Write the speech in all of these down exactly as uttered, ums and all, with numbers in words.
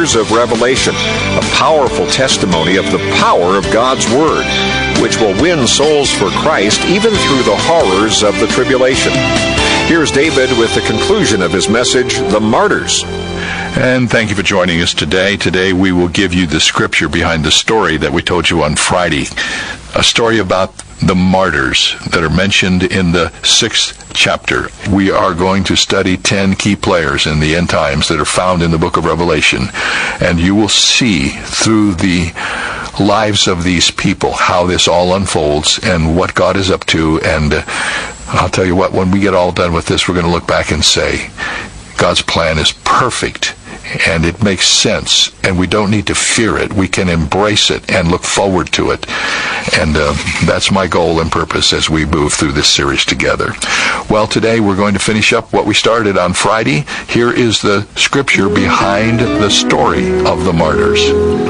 Martyrs of Revelation, a powerful testimony of the power of God's Word, which will win souls for Christ even through the horrors of the tribulation. Here's David with the conclusion of his message, The Martyrs. And thank you for joining us today. Today we will give you the scripture behind the story that we told you on Friday. A story about the martyrs that are mentioned in the sixth chapter. We are going to study ten key players in the end times that are found in the book of Revelation. And you will see through the lives of these people how this all unfolds and what God is up to. And uh, I'll tell you what, when we get all done with this, we're going to look back and say, God's plan is perfect. And it makes sense, and we don't need to fear it. We can embrace it and look forward to it. And uh, that's my goal and purpose as we move through this series together. Well, today we're going to finish up what we started on Friday. Here is the scripture behind the story of the martyrs.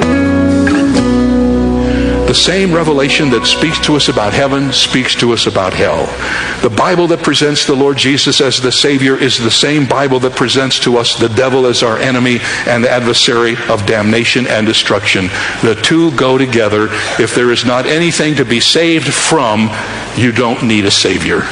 The same revelation that speaks to us about heaven speaks to us about hell. The Bible that presents the Lord Jesus as the Savior is the same Bible that presents to us the devil as our enemy and adversary of damnation and destruction. The two go together. If there is not anything to be saved from, you don't need a Savior.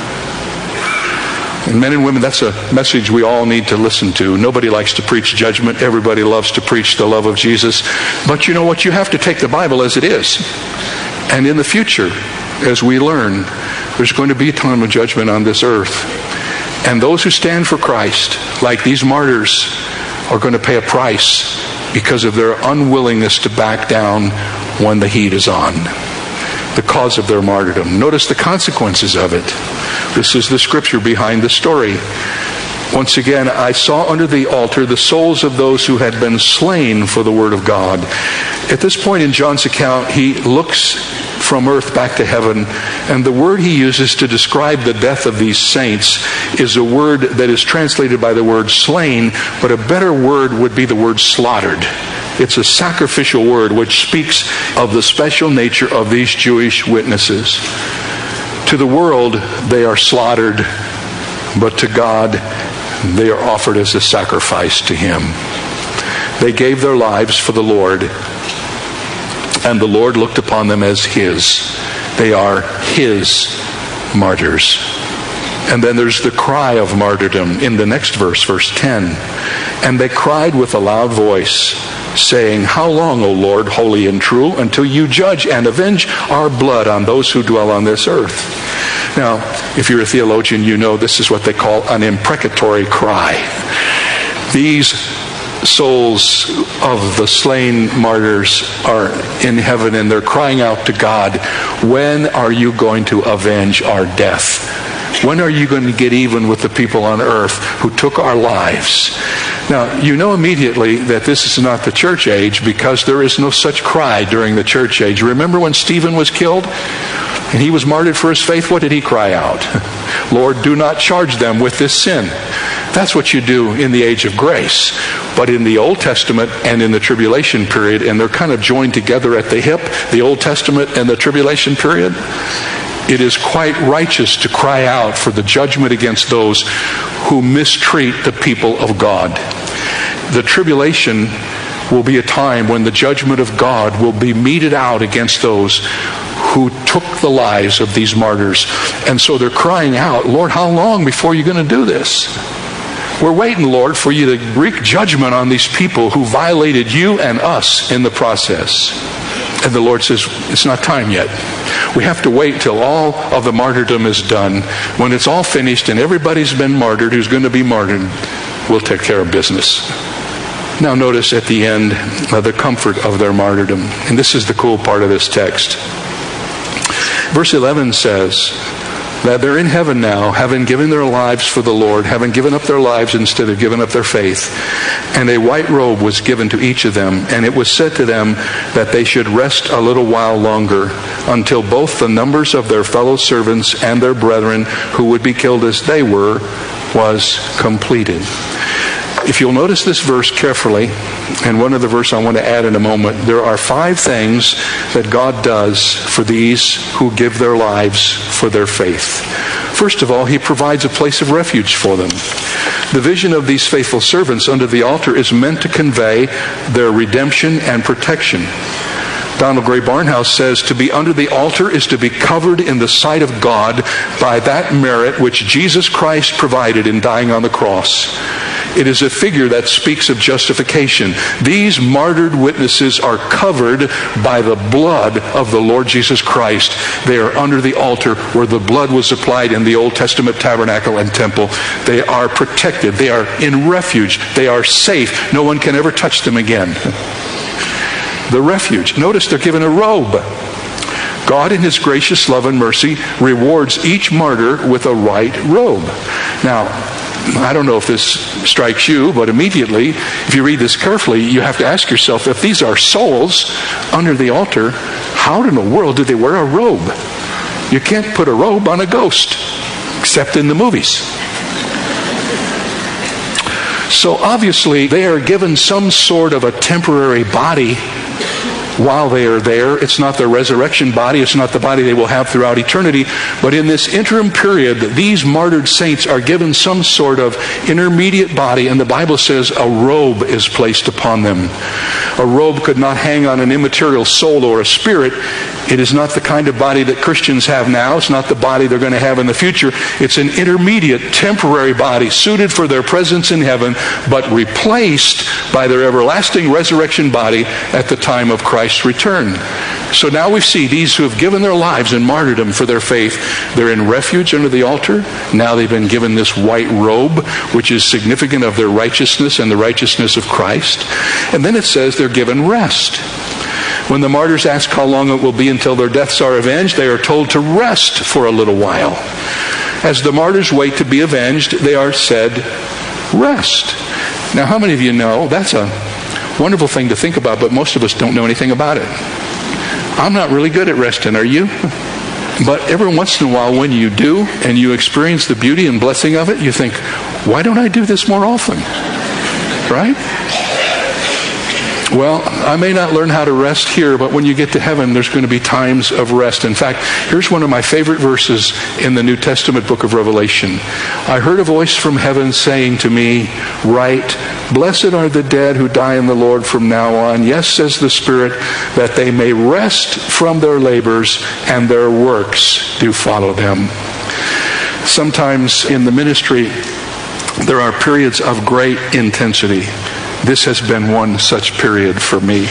And men and women, that's a message we all need to listen to. Nobody likes to preach judgment. Everybody loves to preach the love of Jesus. But you know what? You have to take the Bible as it is. And in the future, as we learn, there's going to be a time of judgment on this earth. And those who stand for Christ, like these martyrs, are going to pay a price because of their unwillingness to back down when the heat is on. The cause of their martyrdom. Notice the consequences of it. This is the scripture behind the story. Once again, I saw under the altar the souls of those who had been slain for the word of God. At this point in John's account, he looks from earth back to heaven, and the word he uses to describe the death of these saints is a word that is translated by the word slain, but a better word would be the word slaughtered. It's a sacrificial word which speaks of the special nature of these Jewish witnesses. To the world, they are slaughtered, but to God, they are offered as a sacrifice to Him. They gave their lives for the Lord, and the Lord looked upon them as His. They are His martyrs. And then there's the cry of martyrdom in the next verse, verse ten. And they cried with a loud voice, saying, How long, O Lord, holy and true, until you judge and avenge our blood on those who dwell on this earth? Now, if you're a theologian, you know this is what they call an imprecatory cry. These souls of the slain martyrs are in heaven, and they're crying out to God, when are you going to avenge our death? When are you going to get even with the people on earth who took our lives? Now, you know immediately that this is not the church age because there is no such cry during the church age. Remember when Stephen was killed and he was martyred for his faith? What did he cry out? Lord, do not charge them with this sin. That's what you do in the age of grace. But in the Old Testament and in the tribulation period, and they're kind of joined together at the hip, the Old Testament and the tribulation period, it is quite righteous to cry out for the judgment against those who mistreat the people of God. The tribulation will be a time when the judgment of God will be meted out against those who took the lives of these martyrs. And so they're crying out, Lord, how long before you're going to do this? We're waiting, Lord, for you to wreak judgment on these people who violated you and us in the process. And the Lord says, it's not time yet. We have to wait till all of the martyrdom is done. When it's all finished and everybody's been martyred who's going to be martyred, we'll take care of business. Now notice at the end uh, the comfort of their martyrdom. And this is the cool part of this text. Verse eleven says that they're in heaven now, having given their lives for the Lord, having given up their lives instead of giving up their faith. And a white robe was given to each of them, and it was said to them that they should rest a little while longer, until both the numbers of their fellow servants and their brethren who would be killed as they were was completed. If you'll notice this verse carefully, and one other verse I want to add in a moment, there are five things that God does for these who give their lives for their faith. First of all, he provides a place of refuge for them. The vision of these faithful servants under the altar is meant to convey their redemption and protection. Donald Gray Barnhouse says, to be under the altar is to be covered in the sight of God by that merit which Jesus Christ provided in dying on the cross. It is a figure that speaks of justification. These martyred witnesses are covered by the blood of the Lord Jesus Christ. They are under the altar where the blood was applied in the Old Testament tabernacle and temple. They are protected. They are in refuge. They are safe. No one can ever touch them again. The refuge. Notice they're given a robe. God in his gracious love and mercy rewards each martyr with a white robe. Now, I don't know if this strikes you, but immediately, if you read this carefully, you have to ask yourself, if these are souls under the altar, how in the world do they wear a robe? You can't put a robe on a ghost, except in the movies. So obviously, they are given some sort of a temporary body while they are there. It's not their resurrection body. It's not the body they will have throughout eternity. But in this interim period, these martyred saints are given some sort of intermediate body, and the Bible says a robe is placed upon them. A robe could not hang on an immaterial soul or a spirit. It is not the kind of body that Christians have now. It's not the body they're going to have in the future. It's an intermediate, temporary body suited for their presence in heaven, but replaced by their everlasting resurrection body at the time of Christ's return. So now we see these who have given their lives in martyrdom for their faith, they're in refuge under the altar. Now they've been given this white robe, which is significant of their righteousness and the righteousness of Christ. And then it says they're given rest. When the martyrs ask how long it will be until their deaths are avenged, they are told to rest for a little while. As the martyrs wait to be avenged, they are said, rest. Now, how many of you know that's a wonderful thing to think about, but most of us don't know anything about it. I'm not really good at resting, are you? But every once in a while when you do, and you experience the beauty and blessing of it, you think, why don't I do this more often? Right? Well, I may not learn how to rest here, but when you get to heaven, there's going to be times of rest. In fact, here's one of my favorite verses in the New Testament book of Revelation. I heard a voice from heaven saying to me, write, blessed are the dead who die in the Lord from now on. Yes, says the Spirit, that they may rest from their labors and their works do follow them. Sometimes in the ministry, there are periods of great intensity. This has been one such period for me.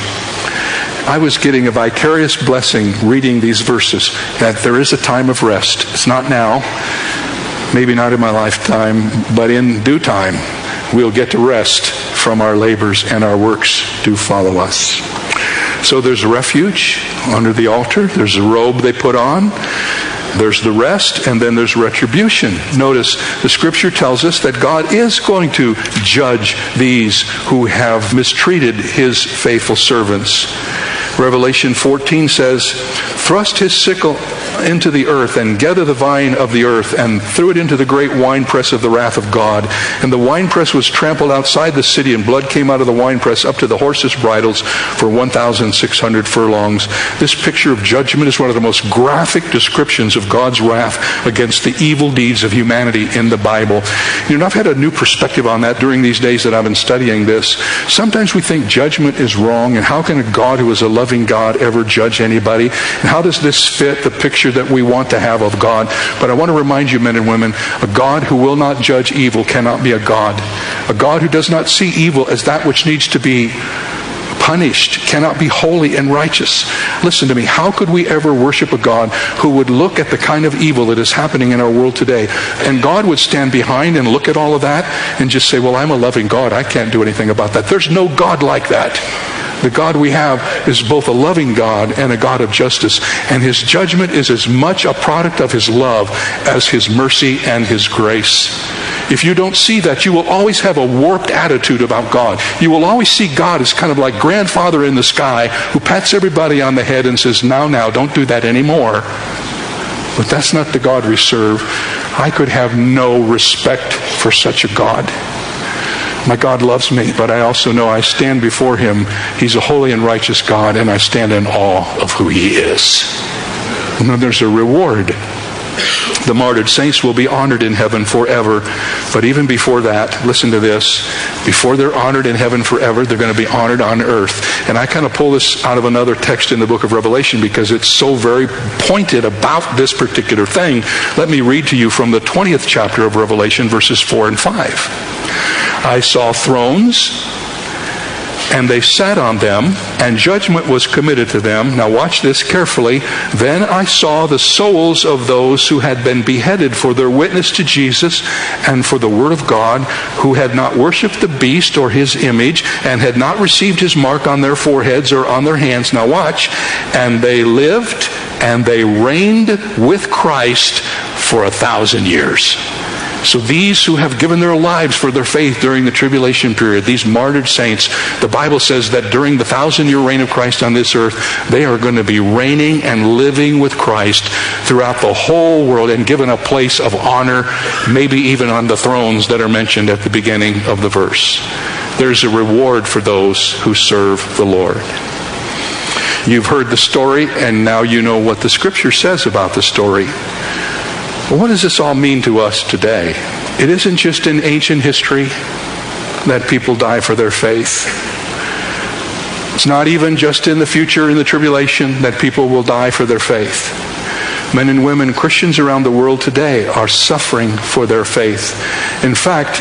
I was getting a vicarious blessing reading these verses, that there is a time of rest. It's not now, maybe not in my lifetime, but in due time, we'll get to rest from our labors and our works do follow us. So there's refuge under the altar. There's a robe they put on. There's the rest, and then there's retribution. Notice the scripture tells us that God is going to judge these who have mistreated his faithful servants. Revelation fourteen says, thrust his sickle into the earth and gather the vine of the earth and threw it into the great winepress of the wrath of God. And the winepress was trampled outside the city, and blood came out of the winepress up to the horses' bridles for one thousand six hundred furlongs. This picture of judgment is one of the most graphic descriptions of God's wrath against the evil deeds of humanity in the Bible. You know, I've had a new perspective on that during these days that I've been studying this. Sometimes we think judgment is wrong, and how can a God who is a loving God ever judge anybody? And how does this fit the picture that we want to have of God? But I want to remind you, men and women, a God who will not judge evil cannot be a God. A God who does not see evil as that which needs to be punished cannot be holy and righteous. Listen to me, how could we ever worship a God who would look at the kind of evil that is happening in our world today, and God would stand behind and look at all of that and just say, well, I'm a loving God, I can't do anything about that? There's no God like that. The God we have is both a loving God and a God of justice, and his judgment is as much a product of his love as his mercy and his grace. If you don't see that, you will always have a warped attitude about God. You will always see God as kind of like grandfather in the sky who pats everybody on the head and says, now, now, don't do that anymore. But that's not the God we serve. I could have no respect for such a God. My God loves me, but I also know I stand before him. He's a holy and righteous God, and I stand in awe of who he is. And then there's a reward. The martyred saints will be honored in heaven forever. But even before that, listen to this. Before they're honored in heaven forever, they're going to be honored on earth. And I kind of pull this out of another text in the book of Revelation because it's so very pointed about this particular thing. Let me read to you from the twentieth chapter of Revelation, verses four and five. I saw thrones, and they sat on them, and judgment was committed to them. Now watch this carefully. Then I saw the souls of those who had been beheaded for their witness to Jesus and for the word of God, who had not worshipped the beast or his image, and had not received his mark on their foreheads or on their hands. Now watch. And they lived and they reigned with Christ for a thousand years. So these who have given their lives for their faith during the tribulation period, these martyred saints, the Bible says that during the thousand-year reign of Christ on this earth, they are going to be reigning and living with Christ throughout the whole world and given a place of honor, maybe even on the thrones that are mentioned at the beginning of the verse. There's a reward for those who serve the Lord. You've heard the story, and now you know what the Scripture says about the story. Well, what does this all mean to us today? It isn't just in ancient history that people die for their faith. It's not even just in the future, in the tribulation, that people will die for their faith. Men and women, Christians around the world today, are suffering for their faith. In fact,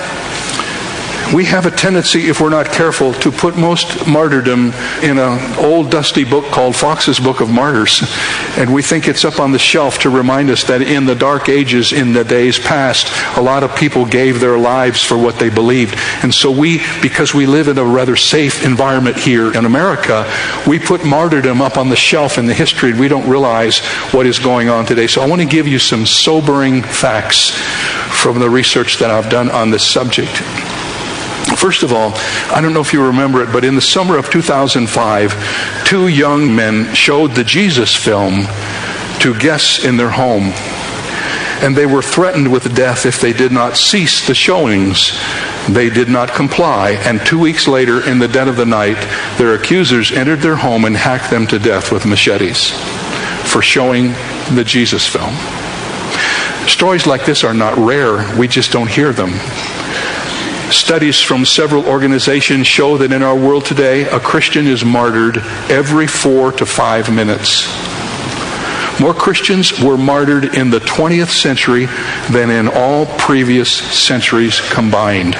we have a tendency, if we're not careful, to put most martyrdom in an old dusty book called Fox's Book of Martyrs. And we think it's up on the shelf to remind us that in the dark ages, in the days past, a lot of people gave their lives for what they believed. And so we, because we live in a rather safe environment here in America, we put martyrdom up on the shelf in the history, and we don't realize what is going on today. So I want to give you some sobering facts from the research that I've done on this subject. First of all, I don't know if you remember it, but in the summer of two thousand five, two young men showed the Jesus film to guests in their home. And they were threatened with death if they did not cease the showings. They did not comply, and two weeks later, in the dead of the night, their accusers entered their home and hacked them to death with machetes for showing the Jesus film. Stories like this are not rare. We just don't hear them. Studies from several organizations show that in our world today, a Christian is martyred every four to five minutes. More Christians were martyred in the twentieth century than in all previous centuries combined.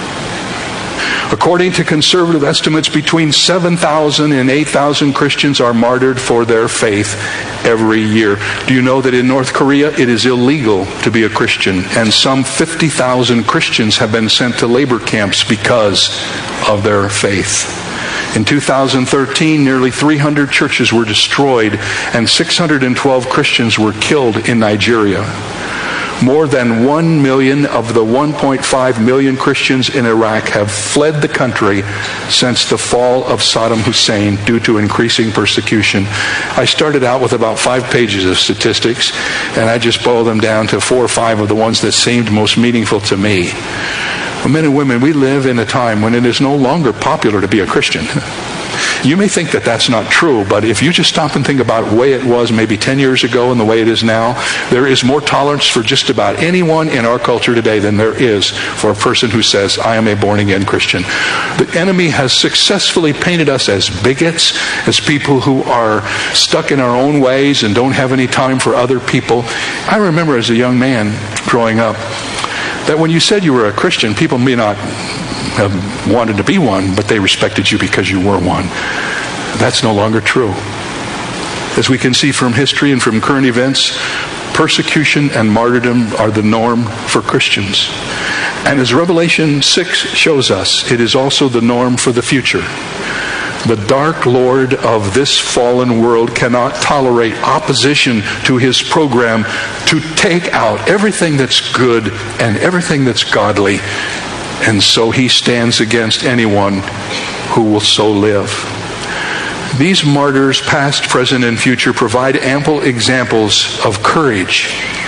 According to conservative estimates, between seven thousand and eight thousand Christians are martyred for their faith every year. Do you know that in North Korea it is illegal to be a Christian, and some fifty thousand Christians have been sent to labor camps because of their faith? In two thousand thirteen, nearly three hundred churches were destroyed and six hundred twelve Christians were killed in Nigeria. More than one million of the one point five million Christians in Iraq have fled the country since the fall of Saddam Hussein due to increasing persecution. I started out with about five pages of statistics, and I just boiled them down to four or five of the ones that seemed most meaningful to me. Men and women, we live in a time when it is no longer popular to be a Christian. You may think that that's not true, but if you just stop and think about the way it was maybe ten years ago and the way it is now, there is more tolerance for just about anyone in our culture today than there is for a person who says, I am a born-again Christian. The enemy has successfully painted us as bigots, as people who are stuck in our own ways and don't have any time for other people. I remember as a young man growing up that when you said you were a Christian, people may not have wanted to be one, but they respected you because you were one. That's no longer true. As we can see from history and from current events, persecution and martyrdom are the norm for Christians. And as Revelation six shows us, it is also the norm for the future. The dark lord of this fallen world cannot tolerate opposition to his program to take out everything that's good and everything that's godly. And so he stands against anyone who will so live. These martyrs, past, present, and future, provide ample examples of courage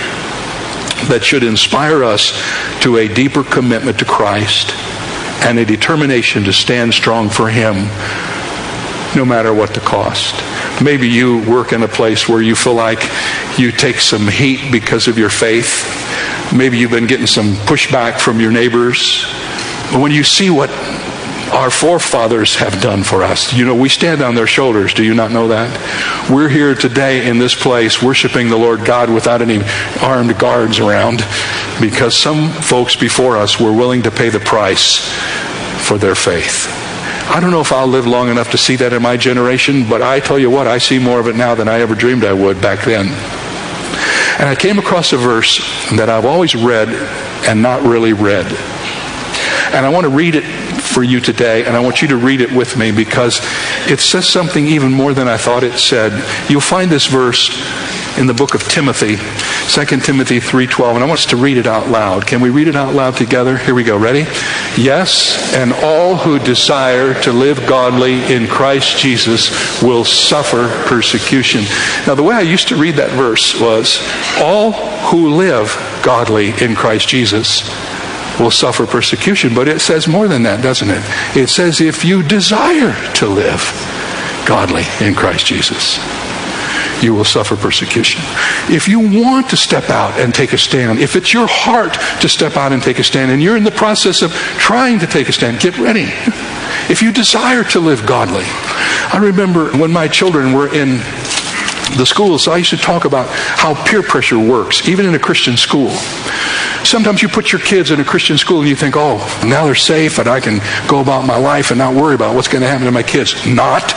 that should inspire us to a deeper commitment to Christ and a determination to stand strong for Him, no matter what the cost. Maybe you work in a place where you feel like you take some heat because of your faith. Maybe you've been getting some pushback from your neighbors. But when you see what our forefathers have done for us, you know, we stand on their shoulders. Do you not know that? We're here today in this place worshiping the Lord God without any armed guards around because some folks before us were willing to pay the price for their faith. I don't know if I'll live long enough to see that in my generation, but I tell you what, I see more of it now than I ever dreamed I would back then. And I came across a verse that I've always read and not really read. And I want to read it for you today, and I want you to read it with me because it says something even more than I thought it said. You'll find this verse in the book of Timothy, Second Timothy three twelve, and I want us to read it out loud. Can we read it out loud together? Here we go. Ready? Yes, and all who desire to live godly in Christ Jesus will suffer persecution. Now, the way I used to read that verse was, all who live godly in Christ Jesus will suffer persecution. But it says more than that, doesn't it? It says if you desire to live godly in Christ Jesus, you will suffer persecution. If you want to step out and take a stand, if it's your heart to step out and take a stand, and you're in the process of trying to take a stand, get ready. If you desire to live godly. I remember when my children were in the schools, I used to talk about how peer pressure works, even in a Christian school. Sometimes you put your kids in a Christian school and you think, oh, now they're safe and I can go about my life and not worry about what's going to happen to my kids. Not.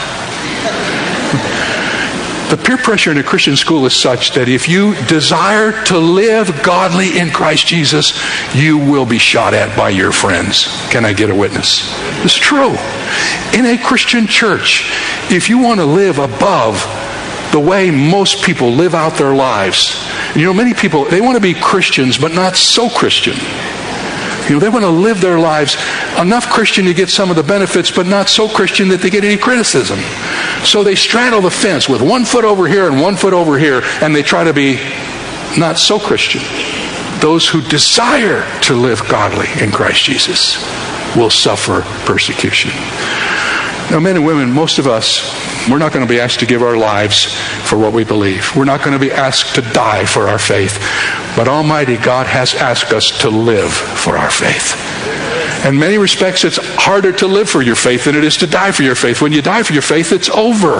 The peer pressure in a Christian school is such that if you desire to live godly in Christ Jesus, you will be shot at by your friends. Can I get a witness? It's true. In a Christian church, if you want to live above the way most people live out their lives, you know, many people, they want to be Christians, but not so Christian. You know, they want to live their lives enough Christian to get some of the benefits, but not so Christian that they get any criticism. So they straddle the fence with one foot over here and one foot over here, and they try to be not so Christian. Those who desire to live godly in Christ Jesus will suffer persecution. Now, men and women, most of us, we're not going to be asked to give our lives for what we believe. We're not going to be asked to die for our faith. But Almighty God has asked us to live for our faith. In many respects, it's harder to live for your faith than it is to die for your faith. When you die for your faith, it's over.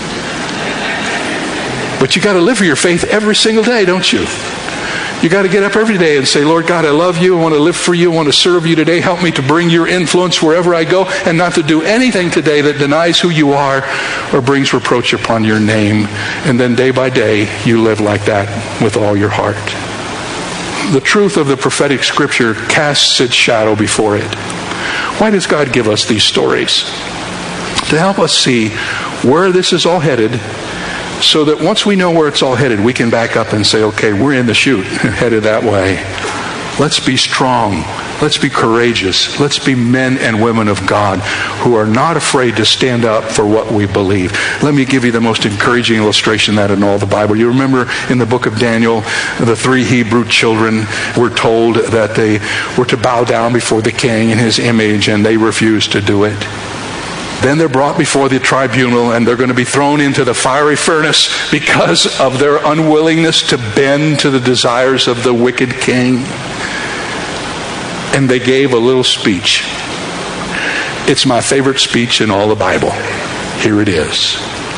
But you got to live for your faith every single day, don't you? You got to get up every day and say, Lord God, I love you. I want to live for you. I want to serve you today. Help me to bring your influence wherever I go and not to do anything today that denies who you are or brings reproach upon your name. And then day by day, you live like that with all your heart. The truth of the prophetic scripture casts its shadow before it. Why does God give us these stories? To help us see where this is all headed, so that once we know where it's all headed, we can back up and say, okay, we're in the chute, headed that way. Let's be strong. Let's be courageous. Let's be men and women of God who are not afraid to stand up for what we believe. Let me give you the most encouraging illustration of that in all the Bible. You remember in the book of Daniel, the three Hebrew children were told that they were to bow down before the king in his image, and they refused to do it. Then they're brought before the tribunal and they're going to be thrown into the fiery furnace because of their unwillingness to bend to the desires of the wicked king. And they gave a little speech. It's my favorite speech in all the Bible. Here it is.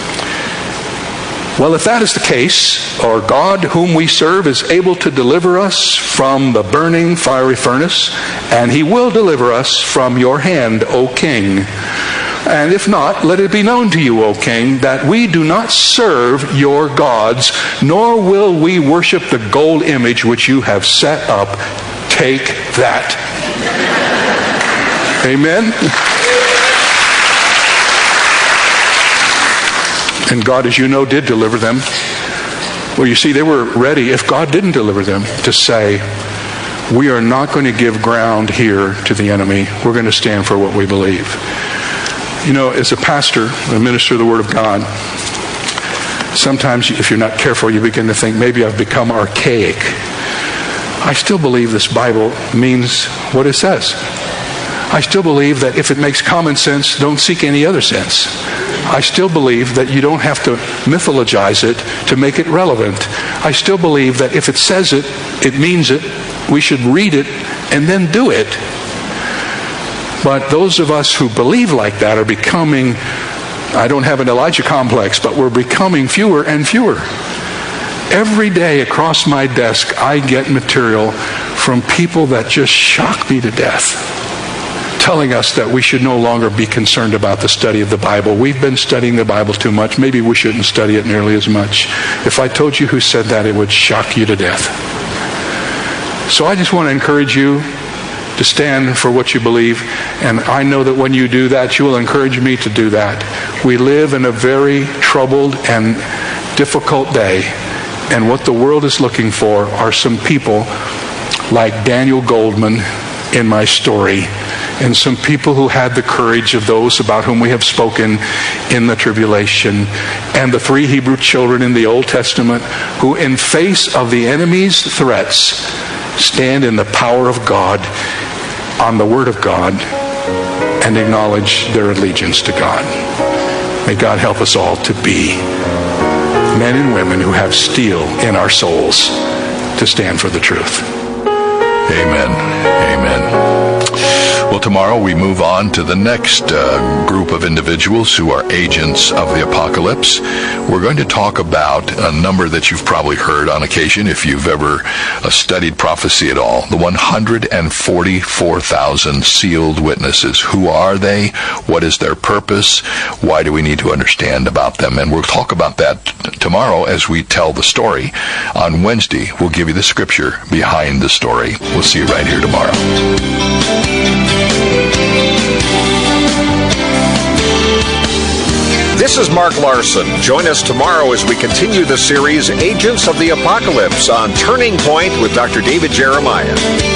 Well, if that is the case, our God whom we serve is able to deliver us from the burning fiery furnace, and he will deliver us from your hand, O king. And if not, let it be known to you, O king, that we do not serve your gods, nor will we worship the gold image which you have set up. Take that. Amen? And God, as you know, did deliver them. Well, you see, they were ready, if God didn't deliver them, to say, we are not going to give ground here to the enemy. We're going to stand for what we believe. You know, as a pastor, a minister of the Word of God, sometimes if you're not careful, you begin to think, maybe I've become archaic. I still believe this Bible means what it says. I still believe that if it makes common sense, don't seek any other sense. I still believe that you don't have to mythologize it to make it relevant. I still believe that if it says it, it means it. We should read it and then do it. But those of us who believe like that are becoming, I don't have an Elijah complex, but we're becoming fewer and fewer. Every day across my desk, I get material from people that just shock me to death, telling us that we should no longer be concerned about the study of the Bible. We've been studying the Bible too much. Maybe we shouldn't study it nearly as much. If I told you who said that, it would shock you to death. So I just want to encourage you to stand for what you believe, and I know that when you do that, you will encourage me to do that. We live in a very troubled and difficult day, and what the world is looking for are some people like Daniel Goldman in my story, and some people who had the courage of those about whom we have spoken in the tribulation, and the three Hebrew children in the Old Testament who, in face of the enemy's threats, stand in the power of God, on the Word of God, and acknowledge their allegiance to God. May God help us all to be men and women who have steel in our souls to stand for the truth. Amen. Amen. Well, tomorrow we move on to the next uh, group of individuals who are agents of the apocalypse. We're going to talk about a number that you've probably heard on occasion if you've ever uh, studied prophecy at all. The one hundred forty-four thousand sealed witnesses. Who are they? What is their purpose? Why do we need to understand about them? And we'll talk about that t- tomorrow as we tell the story. On Wednesday, we'll give you the scripture behind the story. We'll see you right here tomorrow. This is Mark Larson. Join us tomorrow as we continue the series Agents of the Apocalypse on Turning Point with Doctor David Jeremiah.